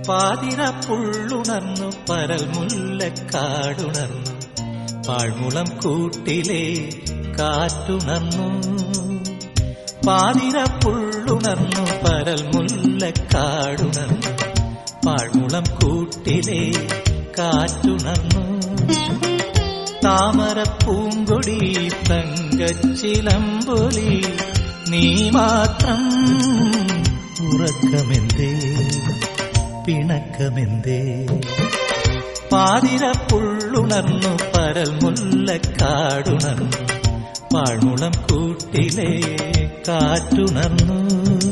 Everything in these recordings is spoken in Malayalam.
പാതിരപ്പുള്ളുണർന്നു പരൽ മുല്ലക്കാടുണർന്നു പാഴ്മുളം കൂട്ടിലെ കാറ്റുണർന്നു. പാതിരപ്പുള്ളുണർന്നു പരൽ മുല്ലക്കാടുണർന്നു പാഴ്മുളം കൂട്ടിലെ കാറ്റുണർന്നു. താമരപ്പൂങ്കൊടി തങ്കച്ചിലമ്പൊലി നീ മാത്രം ഉറക്കമെന്തേ പിണക്കമെന്തേ. പാതിരപ്പുള്ളുണർന്നു പരൽ മുല്ലക്കാടുണർന്നു പാഴ്മുളം കൂട്ടിലെ കാറ്റുണർന്നു.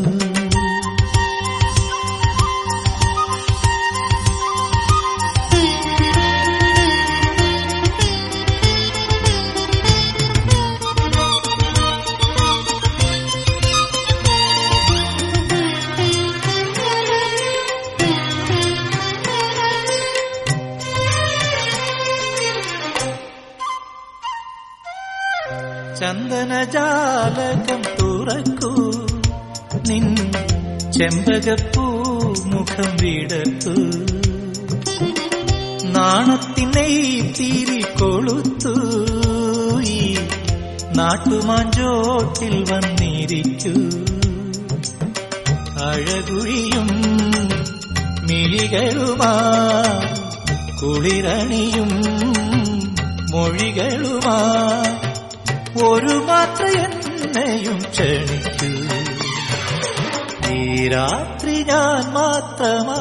ചന്ദനജാലകം തുറക്കൂ നിൻ ചെമ്പകപ്പൂ മുഖം വിടത്തു. നാണത്തിനെ തിരി കൊളുത്തു ഈ നാട്ടുമാഞ്ചോട്ടിൽ വന്നിരിക്കൂ. അഴകുഴിയും മിഴികളുമാ കുളിരണിയും മൊഴികളുമാ ഒരു മാത്ര എന്നെയും ക്ഷണിക്കൂ. ഈ രാത്രി ഞാൻ മാത്രമാ.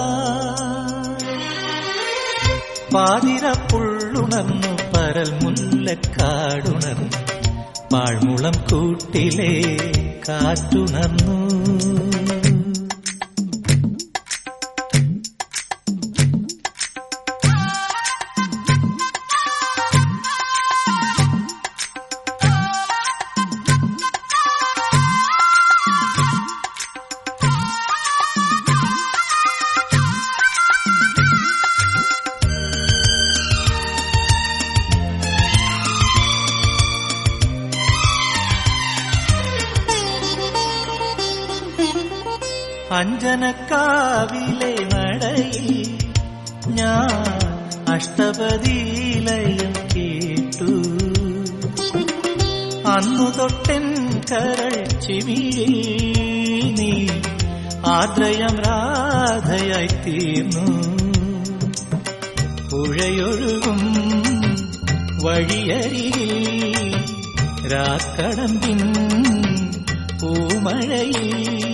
പാതിരപ്പുള്ളുണർന്നു പരൽ മുല്ലക്കാടുണർന്നു പാഴ്മുളം കൂട്ടിലെ കാറ്റുണർന്നു. അഞ്ജനക്കാവിലെ നടയിൽ ഞാൻ അഷ്ടപതിലയം കേട്ടു. അന്നു തൊട്ടൻ കരൾ ചിമിഴി നീ ആദ്രയം രാധയായി തീർന്നു. പുഴയൊഴുകും വഴിയരികിൽ രാക്കടമ്പിൻ പൂമഴയിൽ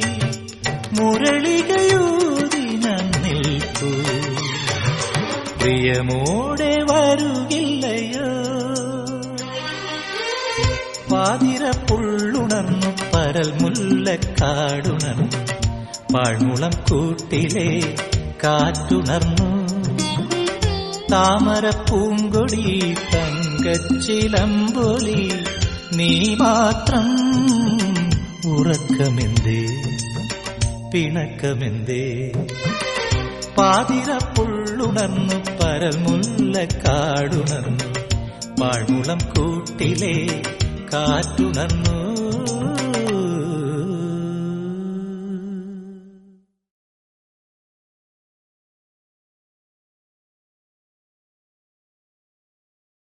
മുരളികയൂതി ഞാൻ നിൽക്കൂ. പ്രിയമോടെ വരുകില്ലയോ. പാതിരപ്പുള്ളുണർന്നു പരൽ മുല്ലക്കാടുണർന്നു പാഴ്മുളം കൂട്ടിലെ കാറ്റുണർന്നു. താമരപ്പൂങ്കൊടി തങ്കച്ചിലമ്പൊലി നീ മാത്രം ഉറക്കമെന്തേ പിണക്കമെന്തേ. പാതിരപ്പുള്ളുണർന്നു പരൽ മുല്ലക്കാടുണർന്നു പാഴ്മുളം കൂട്ടിലെ കാറ്റുണർന്നു.